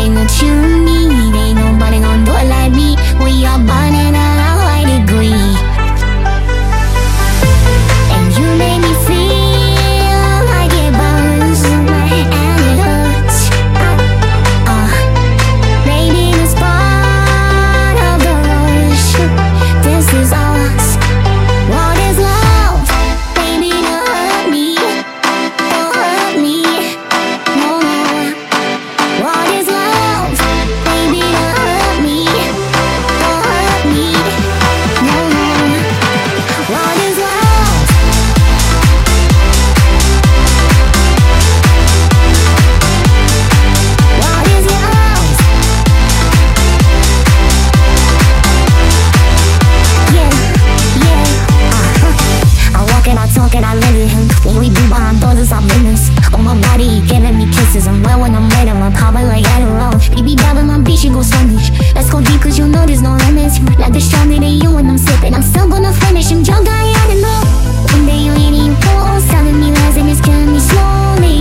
everything that you need. Ain't nobody gonna do it like me. We are burning at a high degree. And you make me feel like it burns and it hurts. Maybe it's part of the rush. This is us. What is love? Baby, don't hurt me. Don't hurt me. No, no. What is love? Baby, don't hurt me. Don't hurt me. No, no. What is love? What is love? Yeah, yeah. I walk and I talk and I live it. What we do behind doors is our business. On my body, he giving me kisses. I'm well when I'm late, I'm popping like Adderall. Baby, dabbing my beach, you go Spanish. Let's go deep, cause you know there's no limits. Like the stronger than you when I'm sipping. I'm still gonna finish him drunk, I don't know. One day you ain't even close, telling me lies and it's killing me slowly.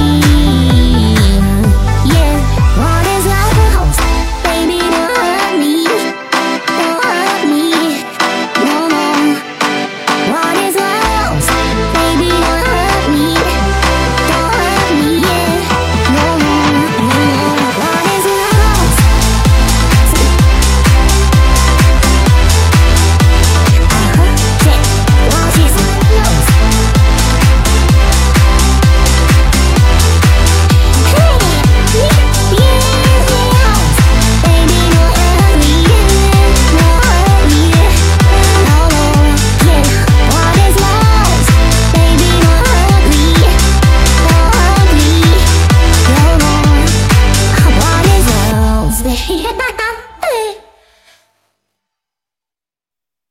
Yeah, what is love? Baby, don't hurt me. Don't hurt me. No, no. What is love? Baby, don't hurt me. Don't hurt me, yeah. No, no, no, no. What is love? Yeah. What is love? Hey, yeah, yeah. Baby, don't hurt me, don't hurt me, no, no, yeah. What is love? Baby, don't hurt me, don't hurt me, no, no. What is love?